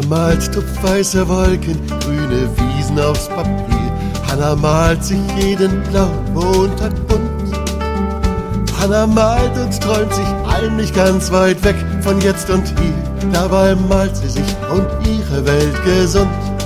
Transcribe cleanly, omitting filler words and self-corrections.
malt tupfweiße Wolken, grüne Wiesen aufs Papier. Hanna malt sich jeden blauen Montag bunt. Hanna malt und träumt sich heimlich ganz weit weg von jetzt und hier. Dabei malt sie sich und ihre Welt gesund.